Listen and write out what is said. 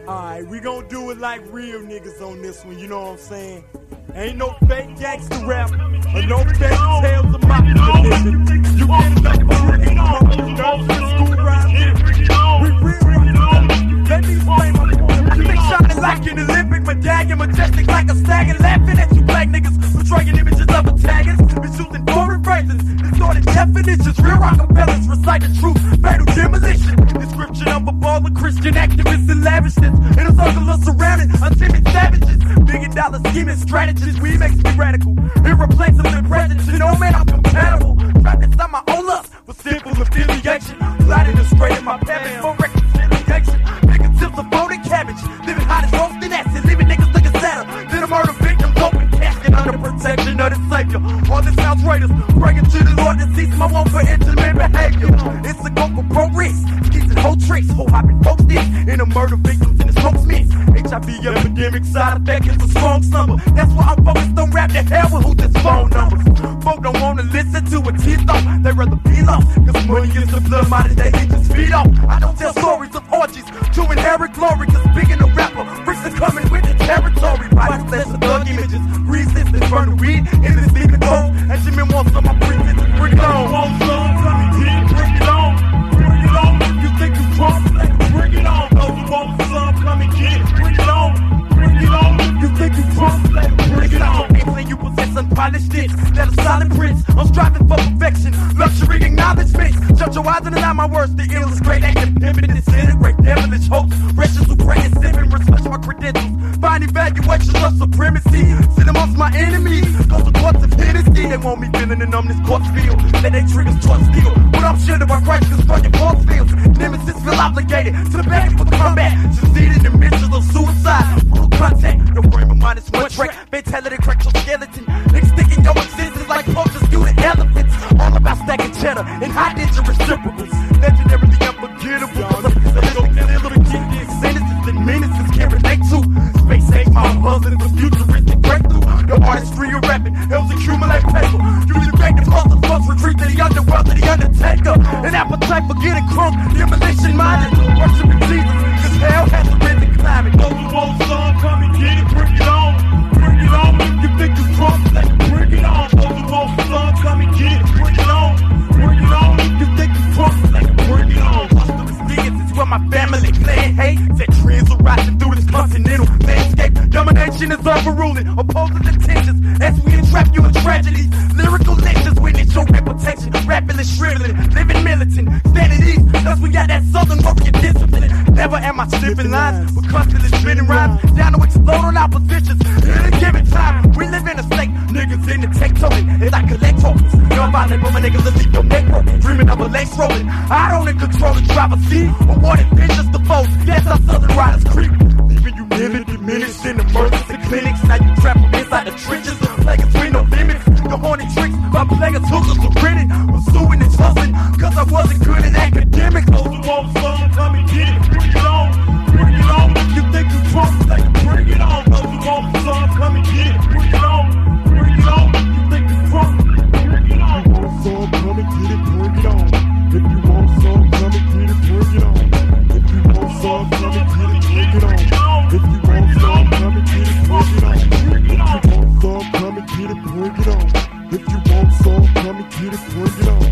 Alright, we gon' do it like real niggas on this one, you know what I'm saying? Ain't no fake gangster rap, or no fake tales of my religion. You get enough of it, school rap. We real right. Let me explain my point. I think shining like an Olympic medallion, majestic like a stag, and laughing at you black niggas, portraying images of antagonists, misusing foreign phrases, distorted definitions, real rockabellas, recite the truth, fatal demolition, description of a ball of Christian activists and lavishness, in a circle of surrounding untimid savages, $1 billion scheming strategies, we makes me radical, irreplaceable in presence, and oh man, I'm compatible, trapped inside my own lust, for simple affiliation, gliding and straight in my path for reconciliation, making tips of folded cabbage, living hot as roasting acid, leaving niggas looking sadder than a murder victim's open casket under protection of the Savior. All this house raiders, praying to the Lord to cease my want for intimate behavior. It's a go for progress, keeps it whole tricks, whole hopping folks this, in a murder victims in the smoke mix. HIV epidemic side effect is a strong slumber. That's why I'm focused on rap, the hell with who this phone numbers. Folk don't wanna listen to a teeth-off, they rather be lost, cause money is the blood money they just feed off. I don't tell stories of orgies to inherit glory, cause being a rapper, bricks are coming with the territory. Body slash of thug images, resistance, burn the weed, in the sleeping cold, and Jimmy wants some of my presences, bring it on. Want some, come and get it, bring it on. Bring it on, if you think you drunk, bring it on. Those who want some, come and get it, bring it on. Bring it on, if you think you drunk, bring it on. Anything you possess unpolished hits, that are solid prints, I'm striving for perfection, luxury acknowledgements. Shut your eyes and allow my words to illustrate academic, disintegrate devilish hopes, wretches who pray and sipping, reflect my credentials, find evaluations of supremacy, sit amongst my enemies, go to courts of Hennessy, they want me feeling the numbness courts feel, let they triggers trust steel, but I'm sure that my Christ is fucking force fields, nemesis feel obligated to the back for the combat, succeeded in missions of suicide, brutal contact, your frame of mind is one track, fatality crack your skeleton, niggas sticking your existence like poachers do the elephants, all about stacking cheddar and high digit reciprocals, legendarily unforgettable, sentences and menaces can't relate to, space ain't my husband, the futuristic breakthrough, your artistry of rapping helps accumulate paper, you debate the puzzle, first retreat to the underworld, to the undertaker, an appetite for getting crunk, demolition minded, worshiping Jesus, cause hell has a rhythm climate. Those who want some, come and get it, bring it on, bring it on, if you think you drunk, bring it on, those who want some, come and get it, bring it on, bring it on, if you think you drunk, bring it on. It's where my family playing hate, that trends are rising through this continental landscape, domination is overruling, opposing intentions, as we entrap you in tragedies, lyrical lectures, witness your reputation, rapidly shriveling, living militant, standing east, thus we got that southern warrior discipline, never am I slipping lines, but constantly spinning rhymes, down to explode on oppositions, in a given time, we live in a state, niggas in the tech token, as I collect tokens, you're violent, but my niggas will leave your neck broken, dreaming of a lace rolling, I don't in control the driver's seat, awarded bitches to foes, yes, our southern riders creep, leaving you nearly diminished in emergency clinics, now you trapped from inside the trenches, players with no limits, your horny tricks, my players hookers are grinning, pursuing and hustling, cause I wasn't good at academics, those who want some, come and get it, bring it on, if you think you drunk, bring it on, those who want some, come and get it, bring it on, if you think you drunk, bring it on, if you want some, come and get it, bring it on, if you want some, come and get it, bring it on, if you want some, come and get it, bring it on, if you want some, come and get it, bring it on, if you want some, come and get it, bring it on, if you want some, come and get it, bring it on.